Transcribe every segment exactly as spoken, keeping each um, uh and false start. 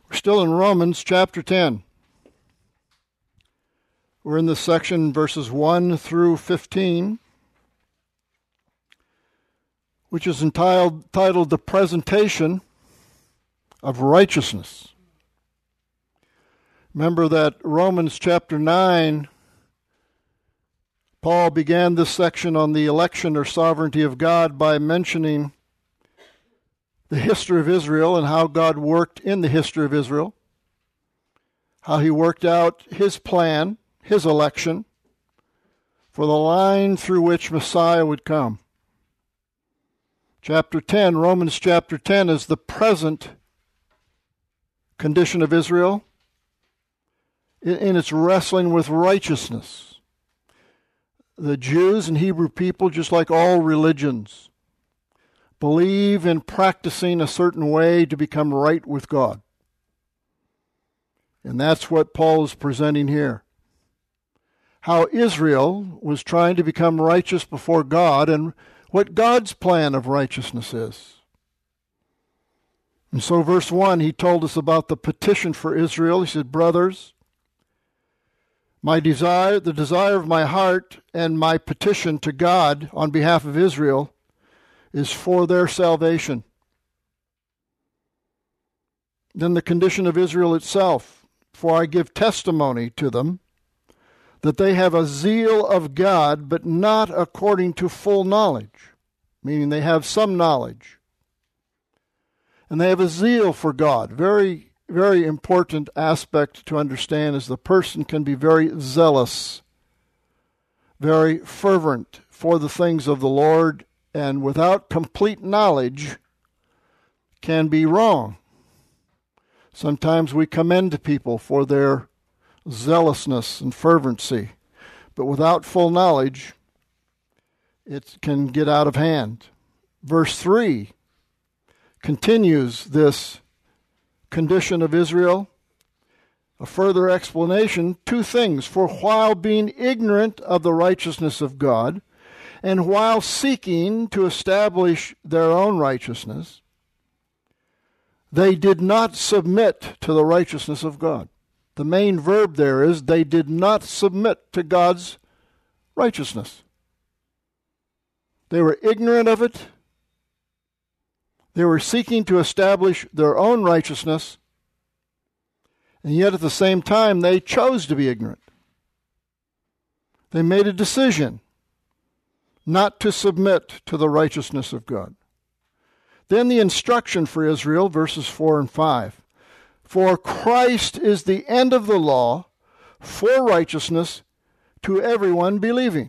We're still in Romans chapter ten. We're in this section, verses one through fifteen, which is entitled, titled The Presentation of Righteousness. Remember that Romans chapter nine, Paul began this section on the election or sovereignty of God by mentioning the history of Israel and how God worked in the history of Israel, how he worked out his plan, his election, for the line through which Messiah would come. Chapter ten, Romans chapter ten, is the present condition of Israel in its wrestling with righteousness. The Jews and Hebrew people, just like all religions, believe in practicing a certain way to become right with God. And that's what Paul is presenting here. How Israel was trying to become righteous before God and what God's plan of righteousness is. And so verse one, he told us about the petition for Israel. He said, brothers, my desire, the desire of my heart and my petition to God on behalf of Israel is for their salvation. Then the condition of Israel itself, for I give testimony to them that they have a zeal of God, but not according to full knowledge, meaning they have some knowledge. And they have a zeal for God. Very, very important aspect to understand is the person can be very zealous, very fervent for the things of the Lord, and without complete knowledge can be wrong. Sometimes we commend people for their zealousness and fervency, but without full knowledge, it can get out of hand. Verse three continues this condition of Israel. A further explanation, two things. For while being ignorant of the righteousness of God, and while seeking to establish their own righteousness, they did not submit to the righteousness of God. The main verb there is they did not submit to God's righteousness. They were ignorant of it. They were seeking to establish their own righteousness, and yet at the same time they chose to be ignorant. They made a decision not to submit to the righteousness of God. Then the instruction for Israel, verses four and five. For Christ is the end of the law for righteousness to everyone believing.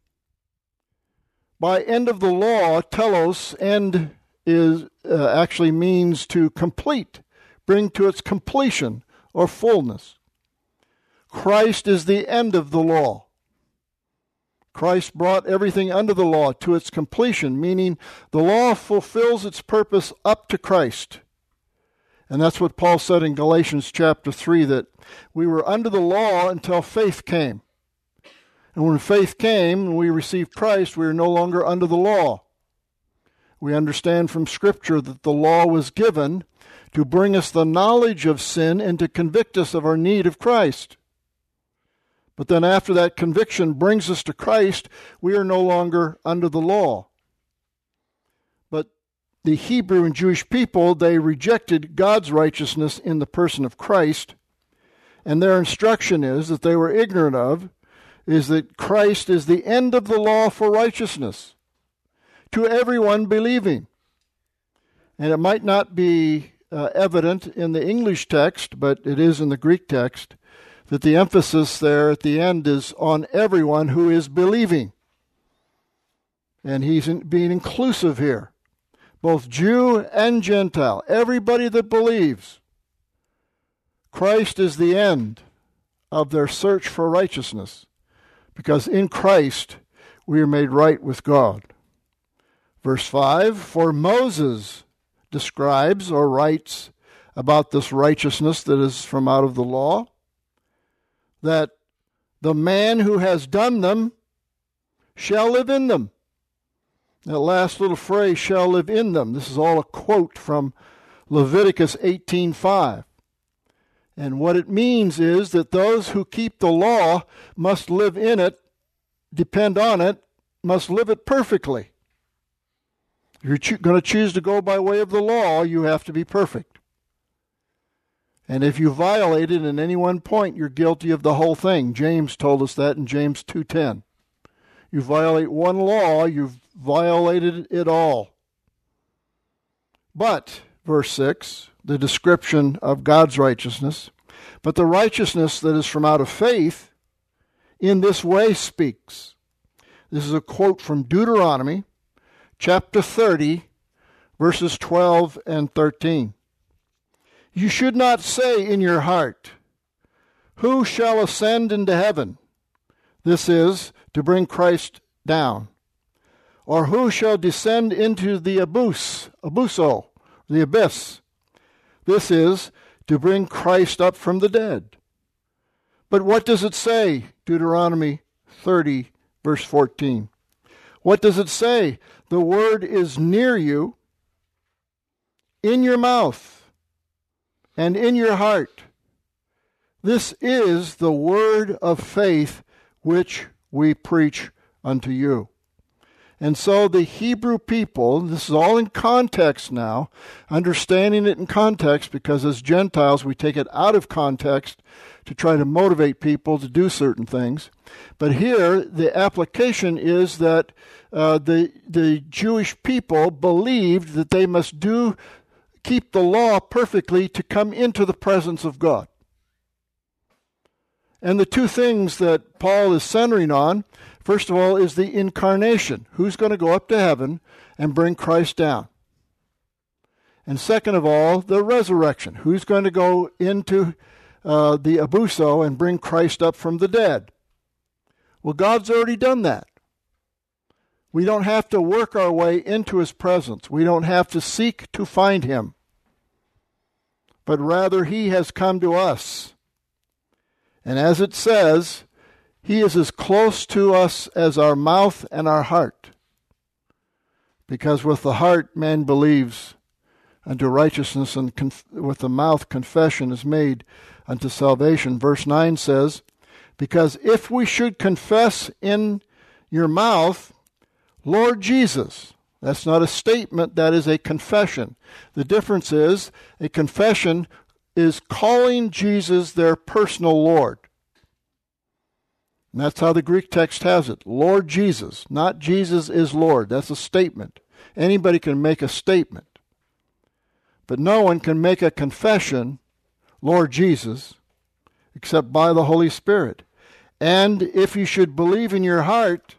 By end of the law, telos, end is uh, actually means to complete, bring to its completion or fullness. Christ is the end of the law. Christ brought everything under the law to its completion, meaning the law fulfills its purpose up to Christ. And that's what Paul said in Galatians chapter three, that we were under the law until faith came. And when faith came and we received Christ, we are no longer under the law. We understand from Scripture that the law was given to bring us the knowledge of sin and to convict us of our need of Christ. But then after that conviction brings us to Christ, we are no longer under the law. But the Hebrew and Jewish people, they rejected God's righteousness in the person of Christ, and their instruction is, that they were ignorant of, is that Christ is the end of the law for righteousness to everyone believing. And it might not be uh, evident in the English text, but it is in the Greek text, that the emphasis there at the end is on everyone who is believing. And he's in, being inclusive here. Both Jew and Gentile, everybody that believes. Christ is the end of their search for righteousness, because in Christ we are made right with God. Verse five, for Moses describes or writes about this righteousness that is from out of the law, that the man who has done them shall live in them. That last little phrase, shall live in them, this is all a quote from Leviticus eighteen five. And what it means is that those who keep the law must live in it, depend on it, must live it perfectly. If you're cho- going to choose to go by way of the law, you have to be perfect. And if you violate it in any one point, you're guilty of the whole thing. James told us that in James two ten. You violate one law, you've violated it all. But, verse six, the description of God's righteousness, but the righteousness that is from out of faith in this way speaks. This is a quote from Deuteronomy chapter thirty, verses twelve and thirteen. You should not say in your heart, who shall ascend into heaven? This is, to bring Christ down. Or who shall descend into the abyss, abuso, the abyss? This is, to bring Christ up from the dead. But what does it say? Deuteronomy thirty, verse fourteen. What does it say? The word is near you, in your mouth, and in your heart. This is the word of faith which we preach unto you. And so the Hebrew people, this is all in context now, understanding it in context, because as Gentiles we take it out of context to try to motivate people to do certain things. But here the application is that uh, the the Jewish people believed that they must do keep the law perfectly to come into the presence of God. And the two things that Paul is centering on, first of all, is the incarnation. Who's going to go up to heaven and bring Christ down? And second of all, the resurrection. Who's going to go into uh, the abuso and bring Christ up from the dead? Well, God's already done that. We don't have to work our way into his presence. We don't have to seek to find him. But rather, he has come to us. And as it says, he is as close to us as our mouth and our heart. Because with the heart man believes unto righteousness, and conf- with the mouth confession is made unto salvation. Verse nine says, because if we should confess in your mouth, Lord Jesus, that's not a statement, that is a confession. The difference is, a confession is calling Jesus their personal Lord. And that's how the Greek text has it. Lord Jesus, not Jesus is Lord. That's a statement. Anybody can make a statement. But no one can make a confession, Lord Jesus, except by the Holy Spirit. And if you should believe in your heart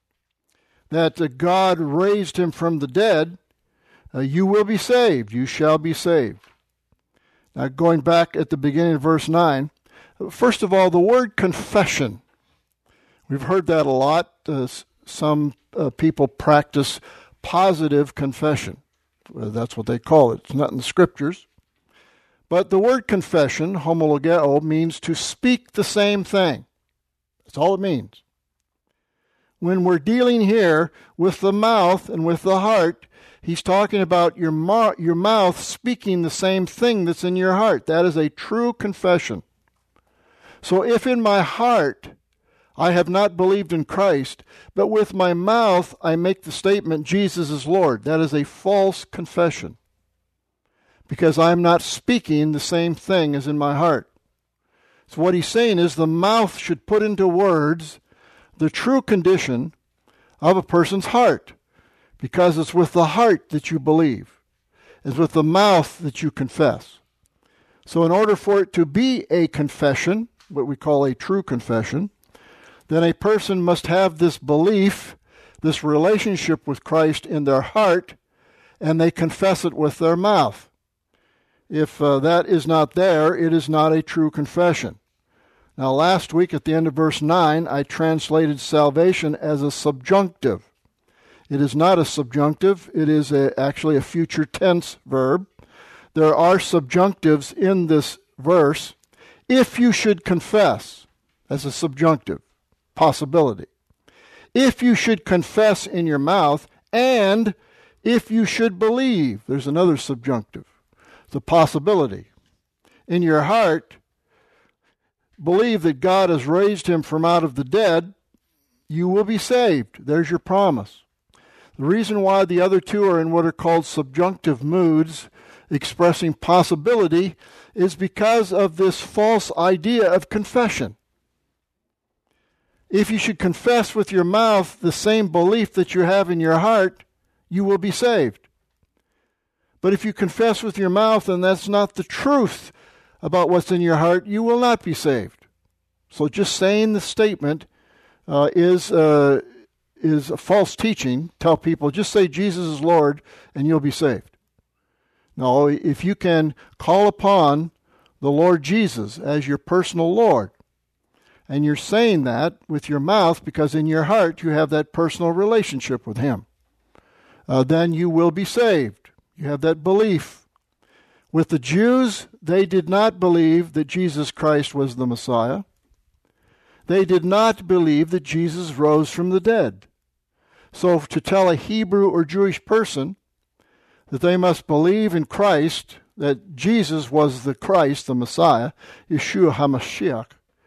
that God raised him from the dead, uh, you will be saved. You shall be saved. Now, going back at the beginning of verse nine, first of all, the word confession. We've heard that a lot. Uh, some uh, people practice positive confession. Well, that's what they call it. It's not in the scriptures. But the word confession, homologeo, means to speak the same thing. That's all it means. When we're dealing here with the mouth and with the heart, he's talking about your, ma- your mouth speaking the same thing that's in your heart. That is a true confession. So if in my heart I have not believed in Christ, but with my mouth I make the statement, Jesus is Lord, that is a false confession, because I'm not speaking the same thing as in my heart. So what he's saying is the mouth should put into words the true condition of a person's heart, because it's with the heart that you believe. It's with the mouth that you confess. So in order for it to be a confession, what we call a true confession, then a person must have this belief, this relationship with Christ in their heart, and they confess it with their mouth. If uh, that is not there, it is not a true confession. Now, last week at the end of verse nine, I translated salvation as a subjunctive. It is not a subjunctive. It is a, actually a future tense verb. There are subjunctives in this verse. If you should confess, as a subjunctive possibility. If you should confess in your mouth, and if you should believe, there's another subjunctive. The possibility. In your heart, believe that God has raised him from out of the dead, you will be saved. There's your promise. The reason why the other two are in what are called subjunctive moods, expressing possibility, is because of this false idea of confession. If you should confess with your mouth the same belief that you have in your heart, you will be saved. But if you confess with your mouth and that's not the truth about what's in your heart, you will not be saved. So just saying the statement uh, is uh, is a false teaching. Tell people, just say Jesus is Lord and you'll be saved. No, if you can call upon the Lord Jesus as your personal Lord, and you're saying that with your mouth because in your heart you have that personal relationship with him, uh, then you will be saved. You have that belief. With the Jews, they did not believe that Jesus Christ was the Messiah. They did not believe that Jesus rose from the dead. So to tell a Hebrew or Jewish person that they must believe in Christ, that Jesus was the Christ, the Messiah, Yeshua HaMashiach,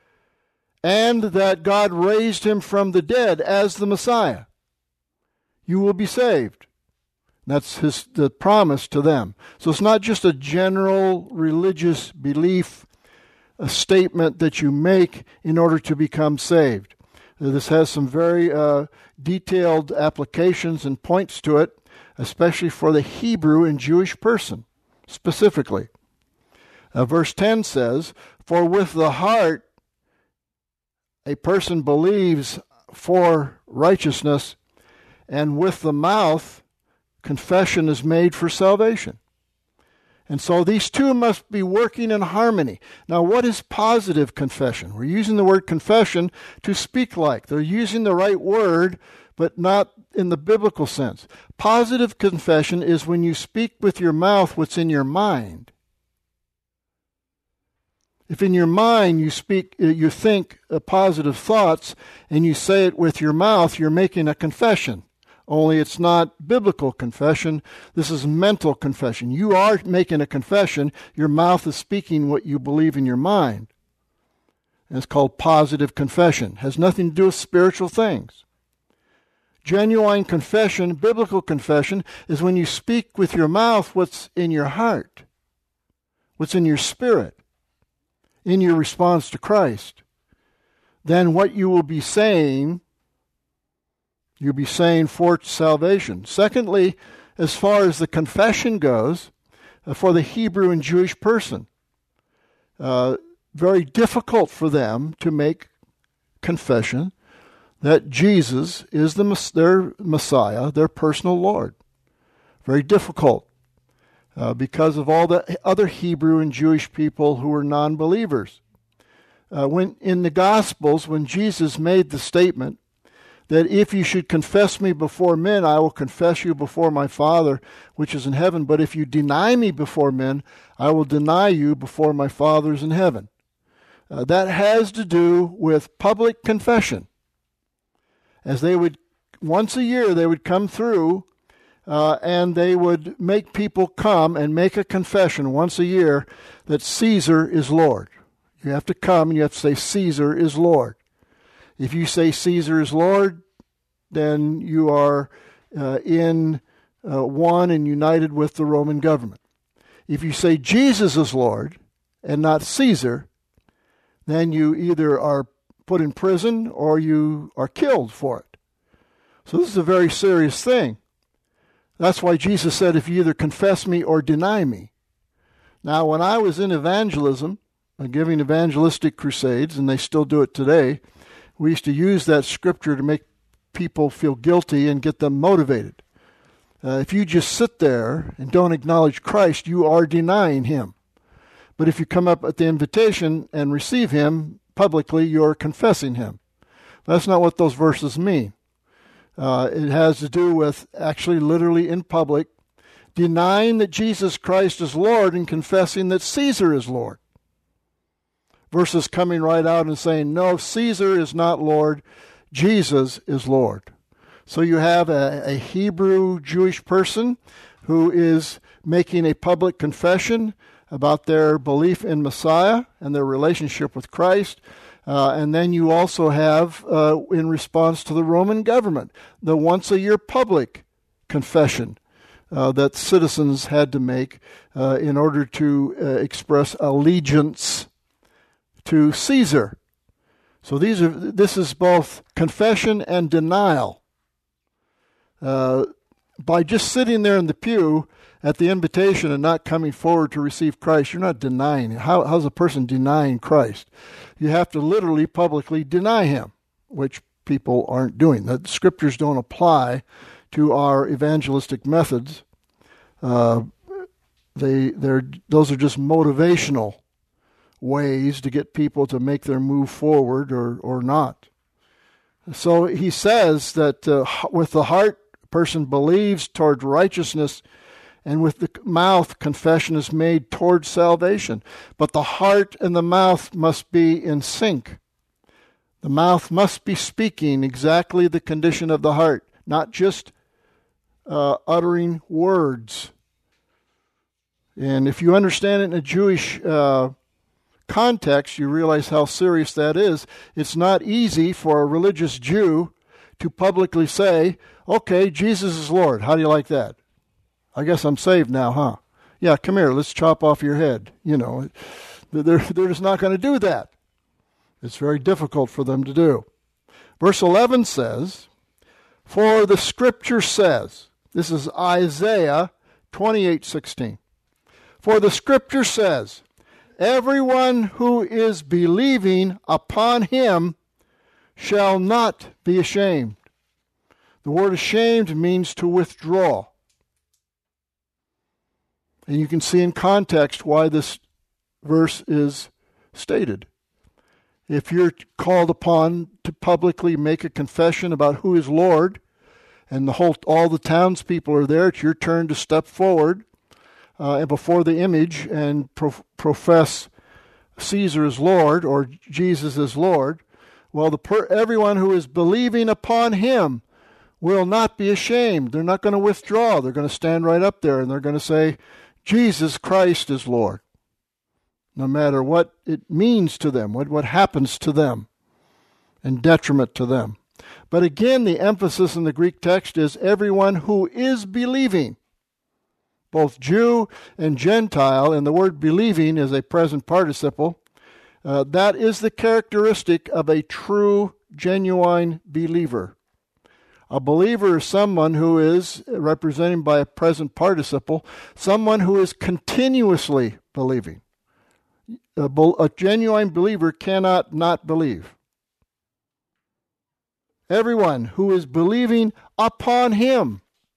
and that God raised him from the dead as the Messiah, you will be saved. That's his the promise to them. So it's not just a general religious belief, a statement that you make in order to become saved. This has some very uh, detailed applications and points to it, especially for the Hebrew and Jewish person, specifically. Uh, verse ten says, "For with the heart a person believes for righteousness, and with the mouth confession is made for salvation." And so these two must be working in harmony. Now, what is positive confession? We're using the word confession to speak like. They're using the right word, but not in the biblical sense. Positive confession is when you speak with your mouth what's in your mind. If in your mind you speak, you think positive thoughts, and you say it with your mouth, you're making a confession. Only it's not biblical confession. This is mental confession. You are making a confession. Your mouth is speaking what you believe in your mind. And it's called positive confession. It has nothing to do with spiritual things. Genuine confession, biblical confession, is when you speak with your mouth what's in your heart, what's in your spirit, in your response to Christ. Then what you will be saying, you'll be saying for salvation. Secondly, as far as the confession goes, uh, for the Hebrew and Jewish person, uh, very difficult for them to make confession that Jesus is the, their Messiah, their personal Lord. Very difficult uh, because of all the other Hebrew and Jewish people who were non-believers. Uh, when in the Gospels, when Jesus made the statement that if you should confess me before men, I will confess you before my Father which is in heaven. But if you deny me before men, I will deny you before my Father is in heaven. Uh, that has to do with public confession. As they would, once a year, they would come through uh, and they would make people come and make a confession once a year that Caesar is Lord. You have to come and you have to say Caesar is Lord. If you say Caesar is Lord, then you are uh, in uh, one and united with the Roman government. If you say Jesus is Lord and not Caesar, then you either are put in prison or you are killed for it. So this is a very serious thing. That's why Jesus said, if you either confess me or deny me. Now, when I was in evangelism, uh, giving evangelistic crusades, and they still do it today, we used to use that scripture to make people feel guilty and get them motivated. Uh, if you just sit there and don't acknowledge Christ, you are denying him. But if you come up at the invitation and receive him publicly, you're confessing him. That's not what those verses mean. Uh, it has to do with actually literally in public, denying that Jesus Christ is Lord and confessing that Caesar is Lord. Versus coming right out and saying, no, Caesar is not Lord, Jesus is Lord. So you have a, a Hebrew Jewish person who is making a public confession about their belief in Messiah and their relationship with Christ. Uh, and then you also have, uh, in response to the Roman government, the once-a-year public confession uh, that citizens had to make uh, in order to uh, express allegiance to Caesar. So these are this is both confession and denial. Uh, by just sitting there in the pew at the invitation and not coming forward to receive Christ, you're not denying. How, how's a person denying Christ? You have to literally publicly deny him, which people aren't doing. The scriptures don't apply to our evangelistic methods. Uh, they they're those are just motivational ways to get people to make their move forward or or not. So he says that uh, with the heart, a person believes toward righteousness, and with the mouth, confession is made toward salvation. But the heart and the mouth must be in sync. The mouth must be speaking exactly the condition of the heart, not just uh, uttering words. And if you understand it in a Jewish uh, context, you realize how serious that is. It's not easy for a religious Jew to publicly say, okay, Jesus is Lord. How do you like that? I guess I'm saved now, huh? Yeah, come here, let's chop off your head. You know, they're, they're just not going to do that. It's very difficult for them to do. Verse eleven says, for the scripture says, this is Isaiah twenty-eight sixteen. For the scripture says, everyone who is believing upon him shall not be ashamed. The word ashamed means to withdraw. And you can see in context why this verse is stated. If you're called upon to publicly make a confession about who is Lord, and the whole all the townspeople are there, it's your turn to step forward uh, before the image and pro- profess Caesar as Lord or Jesus as Lord. Well, the per- everyone who is believing upon him will not be ashamed. They're not going to withdraw. They're going to stand right up there and they're going to say, Jesus Christ is Lord, no matter what it means to them, what, what happens to them, and detriment to them. But again, the emphasis in the Greek text is everyone who is believing, both Jew and Gentile, and the word believing is a present participle. Uh, that is the characteristic of a true, genuine believer. A believer is someone who is, represented by a present participle, someone who is continuously believing. A, a genuine believer cannot not believe. Everyone who is believing upon him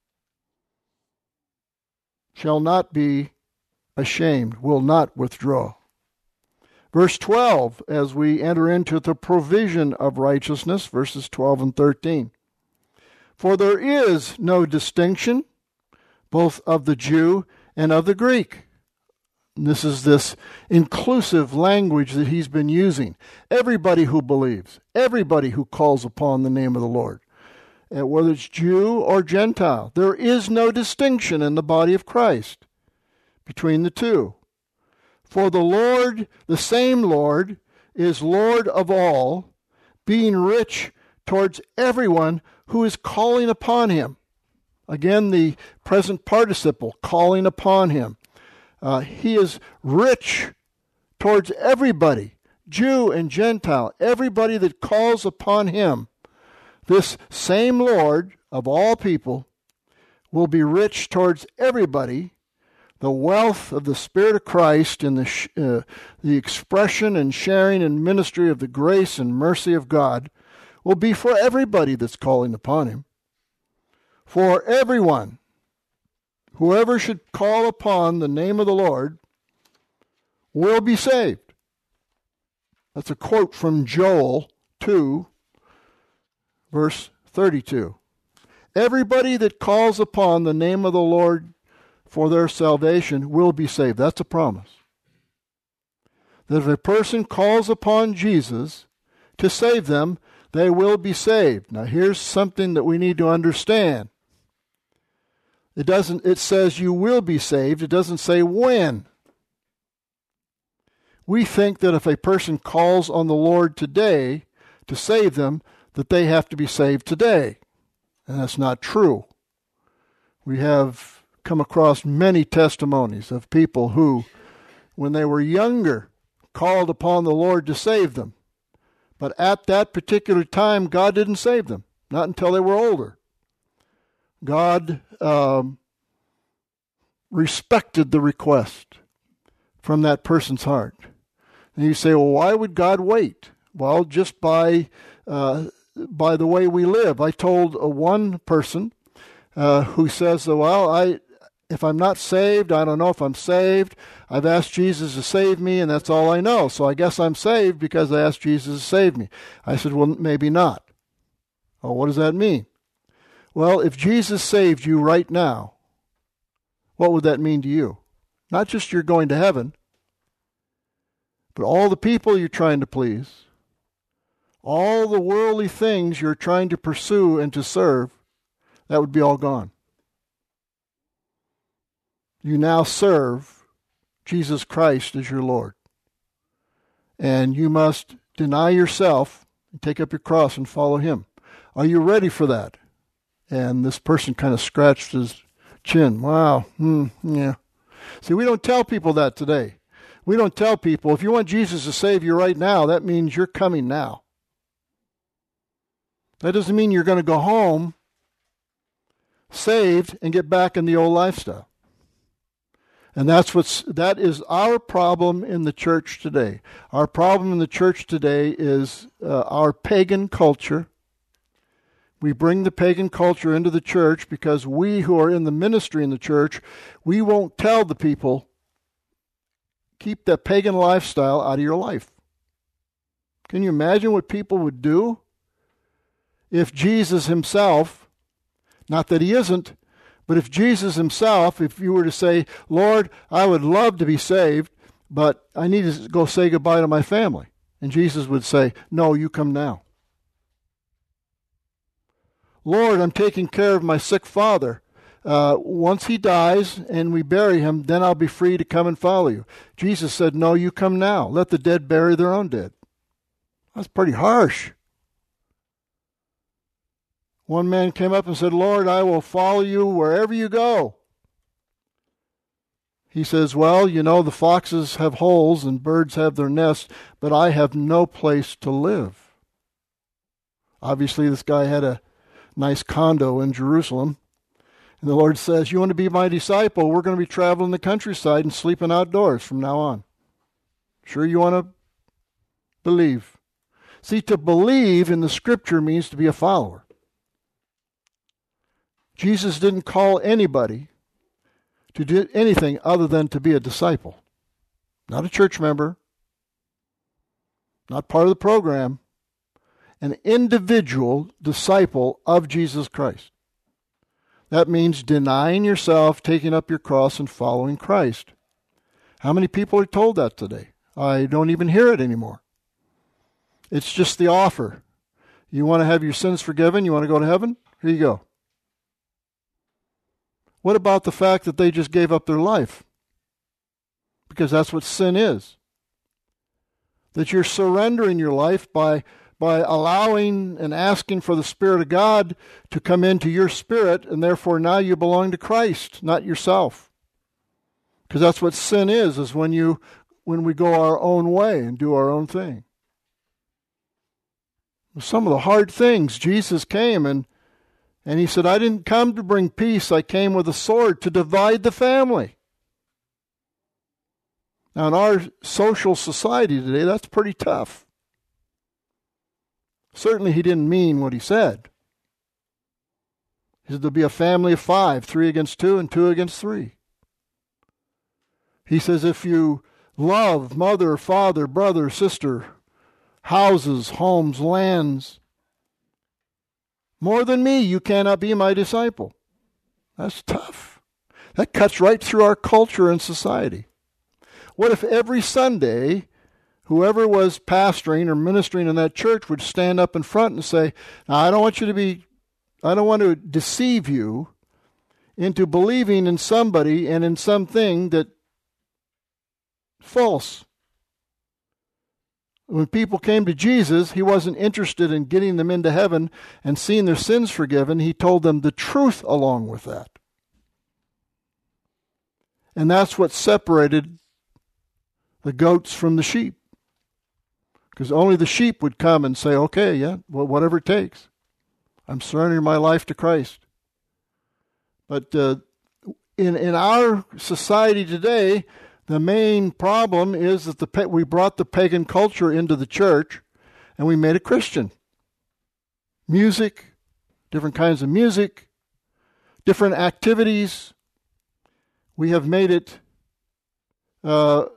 shall not be ashamed, will not withdraw. Verse twelve, as we enter into the provision of righteousness, verses twelve and thirteen. For there is no distinction, both of the Jew and of the Greek. And this is this inclusive language that he's been using. Everybody who believes, everybody who calls upon the name of the Lord, and whether it's Jew or Gentile, there is no distinction in the body of Christ between the two. For the Lord, the same Lord, is Lord of all, being rich towards everyone who is calling upon him. Again, the present participle, calling upon him. Uh, he is rich towards everybody, Jew and Gentile, everybody that calls upon him. This same Lord of all people will be rich towards everybody. The wealth of the Spirit of Christ and the, sh- uh, the expression and sharing and ministry of the grace and mercy of God will be for everybody that's calling upon him. For everyone, whoever should call upon the name of the Lord will be saved. That's a quote from Joel two, verse thirty-two. Everybody that calls upon the name of the Lord for their salvation will be saved. That's a promise. That if a person calls upon Jesus to save them, they will be saved. Now here's something that we need to understand. It doesn't, it says you will be saved. It doesn't say when. We think that if a person calls on the Lord today to save them, that they have to be saved today. And that's not true. We have come across many testimonies of people who, when they were younger, called upon the Lord to save them. But at that particular time, God didn't save them, not until they were older. God um, respected the request from that person's heart. And you say, well, why would God wait? Well, just by uh, by the way we live. I told uh, one person uh, who says, well, I if I'm not saved, I don't know if I'm saved. I've asked Jesus to save me, and that's all I know. So I guess I'm saved because I asked Jesus to save me. I said, well, maybe not. Oh, what does that mean? Well, if Jesus saved you right now, what would that mean to you? Not just you're going to heaven, but all the people you're trying to please, all the worldly things you're trying to pursue and to serve, that would be all gone. You now serve Jesus Christ as your Lord. And you must deny yourself and take up your cross and follow Him. Are you ready for that? And this person kind of scratched his chin. Wow. Hmm, yeah. See, we don't tell people that today. We don't tell people, if you want Jesus to save you right now, that means you're coming now. That doesn't mean you're going to go home saved and get back in the old lifestyle. And that's what's that is our problem in the church today. Our problem in the church today is uh, our pagan culture. We bring the pagan culture into the church because we who are in the ministry in the church, we won't tell the people, keep that pagan lifestyle out of your life. Can you imagine what people would do if Jesus himself, not that he isn't, but if Jesus himself, if you were to say, Lord, I would love to be saved, but I need to go say goodbye to my family. And Jesus would say, no, you come now. Lord, I'm taking care of my sick father. Uh, once he dies and we bury him, then I'll be free to come and follow you. Jesus said, no, you come now. Let the dead bury their own dead. That's pretty harsh. One man came up and said, Lord, I will follow you wherever you go. He says, well, you know, the foxes have holes and birds have their nests, but I have no place to live. Obviously, this guy had a nice condo in Jerusalem. And the Lord says, you want to be my disciple? We're going to be traveling the countryside and sleeping outdoors from now on. Sure you want to believe? See, to believe in the Scripture means to be a follower. Jesus didn't call anybody to do anything other than to be a disciple. Not a church member, not part of the program, an individual disciple of Jesus Christ. That means denying yourself, taking up your cross, and following Christ. How many people are told that today? I don't even hear it anymore. It's just the offer. You want to have your sins forgiven? You want to go to heaven? Here you go. What about the fact that they just gave up their life? Because that's what sin is. That you're surrendering your life by, by allowing and asking for the Spirit of God to come into your spirit, and therefore now you belong to Christ, not yourself. Because that's what sin is, is when you when we go our own way and do our own thing. Some of the hard things, Jesus came and And he said, I didn't come to bring peace. I came with a sword to divide the family. Now, in our social society today, that's pretty tough. Certainly, he didn't mean what he said. He said there'll be a family of five, three against two and two against three. He says if you love mother, father, brother, sister, houses, homes, lands, more than me, you cannot be my disciple. That's tough. That cuts right through our culture and society. What if every Sunday, whoever was pastoring or ministering in that church would stand up in front and say, now, I don't want you to be, I don't want to deceive you into believing in somebody and in something that's false. When people came to Jesus, he wasn't interested in getting them into heaven and seeing their sins forgiven. He told them the truth along with that. And that's what separated the goats from the sheep. Because only the sheep would come and say, okay, yeah, well, whatever it takes. I'm surrendering my life to Christ. But uh, in in our society today, the main problem is that the we brought the pagan culture into the church and we made it Christian. Music, different kinds of music, different activities. We have made it, uh,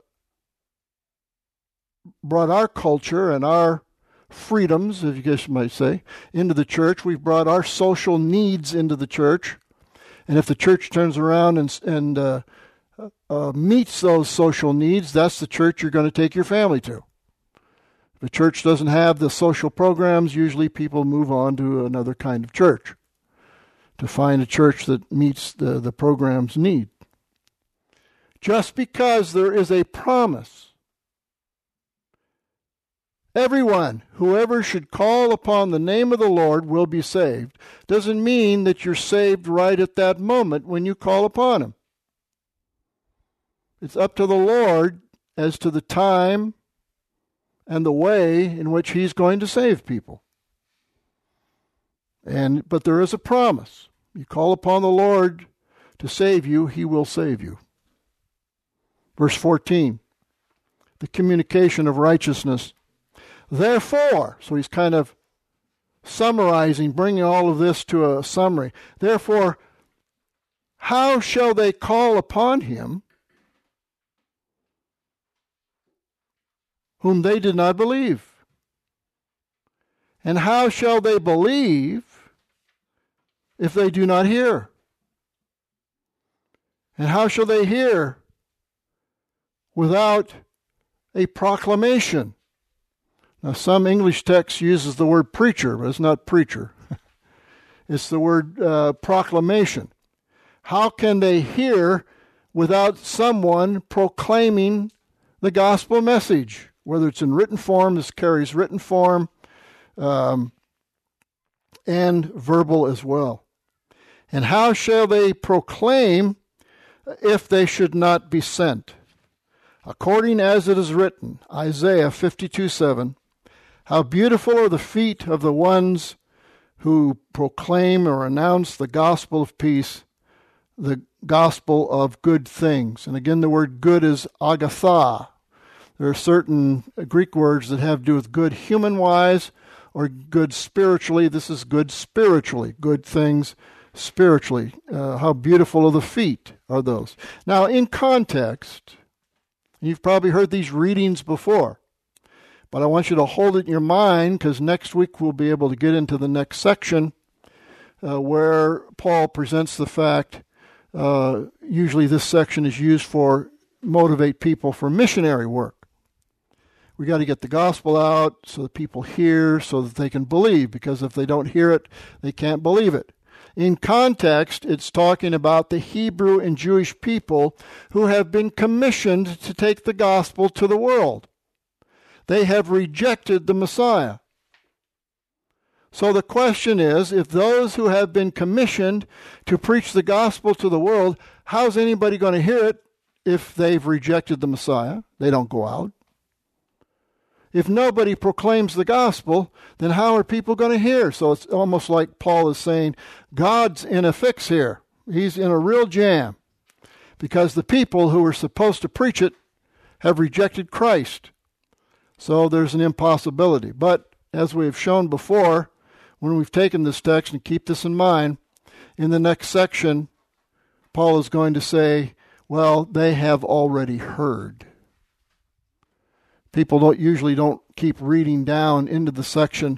brought our culture and our freedoms, if you guys might say, into the church. We've brought our social needs into the church. And if the church turns around and, and uh, uh, meets those social needs, that's the church you're going to take your family to. If the church doesn't have the social programs, usually people move on to another kind of church to find a church that meets the, the program's need. Just because there is a promise, everyone, whoever should call upon the name of the Lord will be saved, doesn't mean that you're saved right at that moment when you call upon him. It's up to the Lord as to the time and the way in which he's going to save people. And but there is a promise. You call upon the Lord to save you, he will save you. Verse fourteen, the communication of righteousness. Therefore, so he's kind of summarizing, bringing all of this to a summary. Therefore, how shall they call upon him whom they did not believe? And how shall they believe if they do not hear? And how shall they hear without a proclamation? Now, some English text uses the word preacher, but it's not preacher. It's the word uh, proclamation. How can they hear without someone proclaiming the gospel message? Whether it's in written form, this carries written form, um, and verbal as well. And how shall they proclaim if they should not be sent? According as it is written, Isaiah fifty-two seven, how beautiful are the feet of the ones who proclaim or announce the gospel of peace, the gospel of good things. And again, the word good is agatha. There are certain Greek words that have to do with good human-wise or good spiritually. This is good spiritually, good things spiritually. Uh, how beautiful are the feet are those. Now, in context, you've probably heard these readings before, but I want you to hold it in your mind because next week we'll be able to get into the next section uh, where Paul presents the fact, uh, usually this section is used for motivate people for missionary work. We got to get the gospel out so that people hear, so that they can believe, because if they don't hear it, they can't believe it. In context, it's talking about the Hebrew and Jewish people who have been commissioned to take the gospel to the world. They have rejected the Messiah. So the question is, if those who have been commissioned to preach the gospel to the world, how's anybody going to hear it if they've rejected the Messiah? They don't go out. If nobody proclaims the gospel, then how are people going to hear? So it's almost like Paul is saying, God's in a fix here. He's in a real jam because the people who were supposed to preach it have rejected Christ. So there's an impossibility. But as we have shown before, when we've taken this text, and keep this in mind, in the next section, Paul is going to say, well, they have already heard. People don't usually don't keep reading down into the section.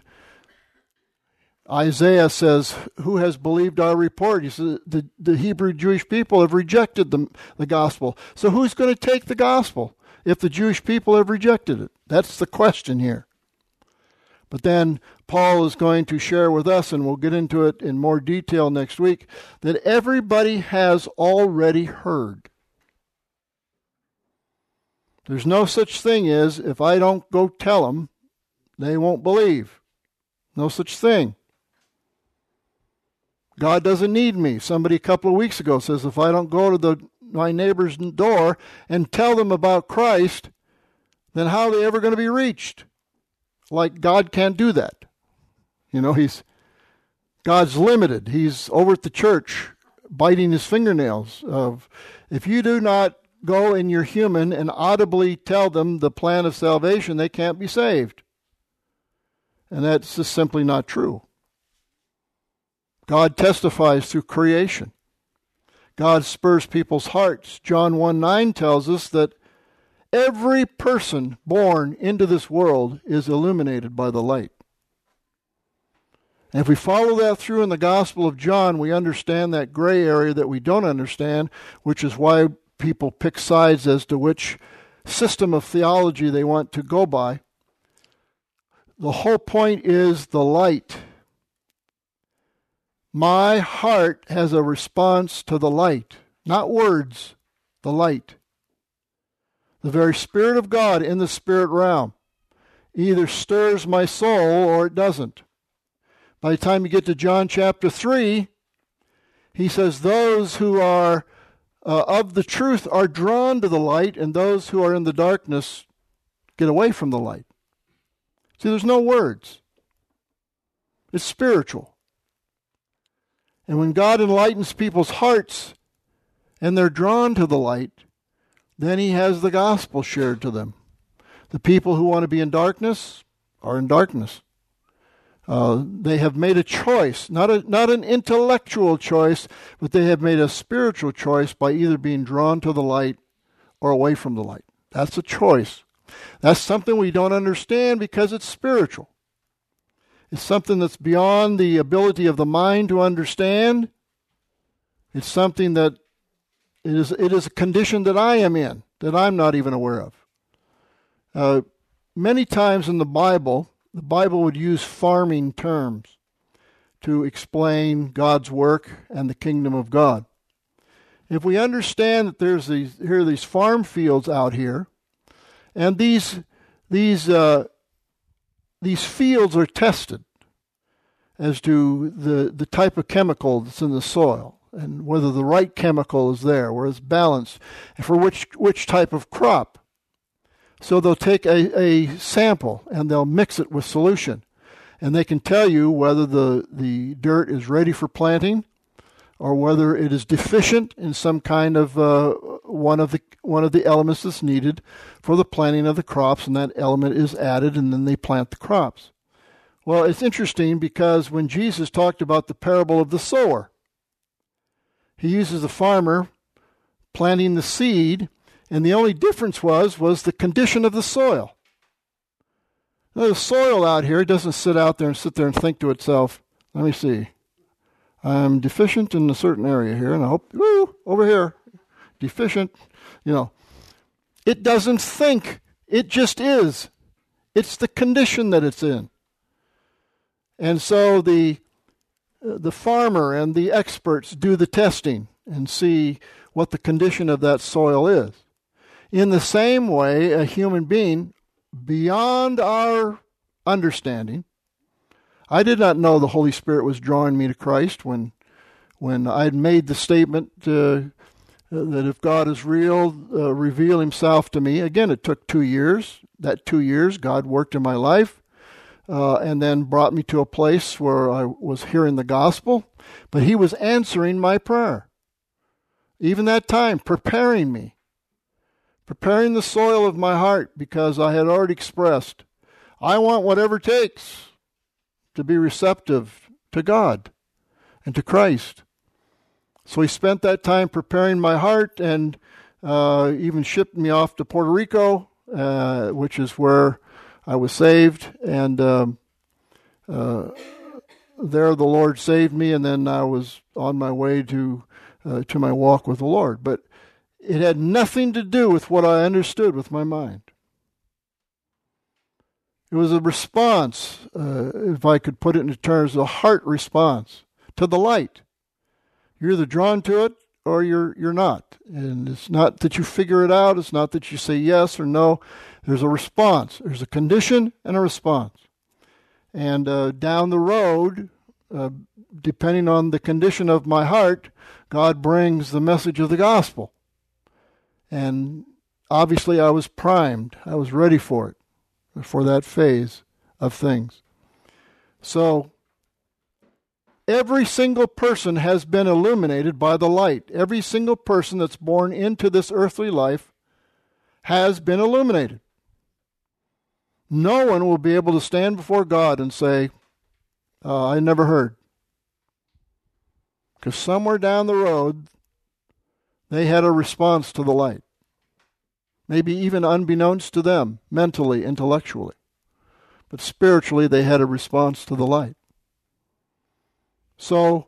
Isaiah says, who has believed our report? He says, the, the Hebrew Jewish people have rejected the, the gospel. So who's going to take the gospel if the Jewish people have rejected it? That's the question here. But then Paul is going to share with us, and we'll get into it in more detail next week, that everybody has already heard. There's no such thing as, if I don't go tell them, they won't believe. No such thing. God doesn't need me. Somebody a couple of weeks ago says, if I don't go to the my neighbor's door and tell them about Christ, then how are they ever going to be reached? Like, God can't do that. You know, he's God's limited. He's over at the church biting his fingernails. Of if you do not go in your human and audibly tell them the plan of salvation, they can't be saved. And that's just simply not true. God testifies through creation. God spurs people's hearts. John one nine tells us that every person born into this world is illuminated by the light. And if we follow that through in the Gospel of John, we understand that gray area that we don't understand, which is why people pick sides as to which system of theology they want to go by. The whole point is the light. My heart has a response to the light, not words, the light. The very Spirit of God in the spirit realm either stirs my soul or it doesn't. By the time you get to John chapter three, he says those who are uh, of the truth are drawn to the light, and those who are in the darkness get away from the light. See, there's no words. It's spiritual. And when God enlightens people's hearts and they're drawn to the light, then he has the gospel shared to them. The people who want to be in darkness are in darkness. Uh, they have made a choice, not a, not an intellectual choice, but they have made a spiritual choice by either being drawn to the light or away from the light. That's a choice. That's something we don't understand because it's spiritual. It's something that's beyond the ability of the mind to understand. It's something that it is, it is a condition that I am in, that I'm not even aware of. Uh, many times in the Bible, the Bible would use farming terms to explain God's work and the kingdom of God. If we understand that there's these here are these farm fields out here, and these these uh, these fields are tested as to the the type of chemical that's in the soil and whether the right chemical is there, where it's balanced, and for which which type of crop. So they'll take a, a sample and they'll mix it with solution. And they can tell you whether the, the dirt is ready for planting or whether it is deficient in some kind of uh, one of the one of the elements that's needed for the planting of the crops, and that element is added, and then they plant the crops. Well, it's interesting because when Jesus talked about the parable of the sower, he uses the farmer planting the seed, and the only difference was, was the condition of the soil. Now, the soil out here doesn't sit out there and sit there and think to itself, let me see, I'm deficient in a certain area here, and I hope, woo, over here, deficient, you know. It doesn't think. It just is. It's the condition that it's in. And so the uh, the farmer and the experts do the testing and see what the condition of that soil is. In the same way, a human being, beyond our understanding, I did not know the Holy Spirit was drawing me to Christ when when I had made the statement uh, that if God is real, uh, reveal himself to me. Again, it took two years. That two years, God worked in my life uh, and then brought me to a place where I was hearing the gospel. But he was answering my prayer. Even that time, preparing me. Preparing the soil of my heart, because I had already expressed, I want whatever it takes to be receptive to God and to Christ. So he spent that time preparing my heart and uh, even shipped me off to Puerto Rico, uh, which is where I was saved. And um, uh, there the Lord saved me, and then I was on my way to uh, to my walk with the Lord. But it had nothing to do with what I understood with my mind. It was a response, uh, if I could put it into terms, a heart response to the light. You're either drawn to it or you're you're not. And it's not that you figure it out. It's not that you say yes or no. There's a response. There's a condition and a response. And uh, down the road, uh, depending on the condition of my heart, God brings the message of the gospel. And obviously I was primed. I was ready for it, for that phase of things. So every single person has been illuminated by the light. Every single person that's born into this earthly life has been illuminated. No one will be able to stand before God and say, uh, I never heard. Because somewhere down the road, they had a response to the light. Maybe even unbeknownst to them, mentally, intellectually. But spiritually, they had a response to the light. So,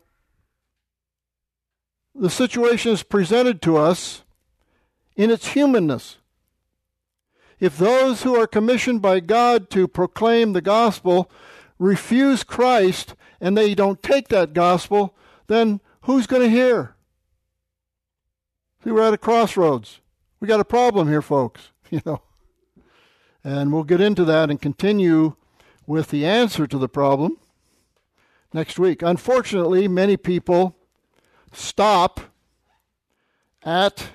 the situation is presented to us in its humanness. If those who are commissioned by God to proclaim the gospel refuse Christ and they don't take that gospel, then who's going to hear? See, we're at a crossroads. We got a problem here, folks, you know. And we'll get into that and continue with the answer to the problem next week. Unfortunately, many people stop at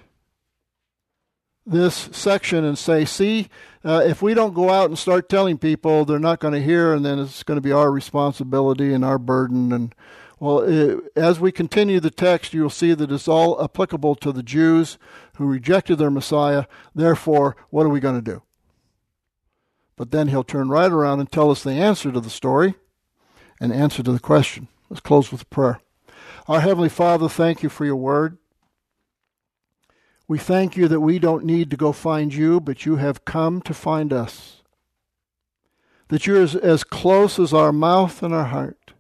this section and say, see, uh, if we don't go out and start telling people, they're not going to hear, and then it's going to be our responsibility and our burden. And well, it, as we continue the text, you'll see that it's all applicable to the Jews who rejected their Messiah. Therefore, what are we going to do? But then he'll turn right around and tell us the answer to the story and answer to the question. Let's close with a prayer. Our Heavenly Father, thank you for your word. We thank you that we don't need to go find you, but you have come to find us. That you're as, as close as our mouth and our heart.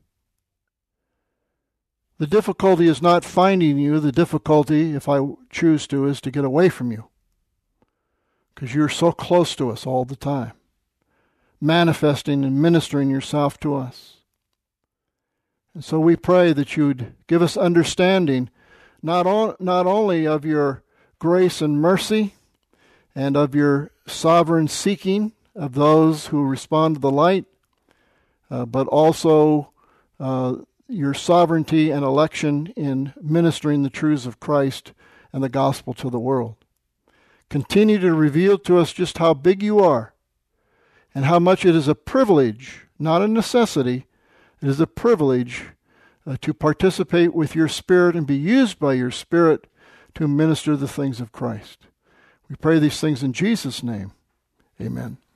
The difficulty is not finding you. The difficulty, if I choose to, is to get away from you. Because you're so close to us all the time, manifesting and ministering yourself to us. And so we pray that you'd give us understanding, not, on, not only of your grace and mercy, and of your sovereign seeking of those who respond to the light, uh, but also uh, your sovereignty and election in ministering the truths of Christ and the gospel to the world. Continue to reveal to us just how big you are, and how much it is a privilege, not a necessity, it is a privilege uh, to participate with your Spirit and be used by your Spirit to minister the things of Christ. We pray these things in Jesus' name. Amen.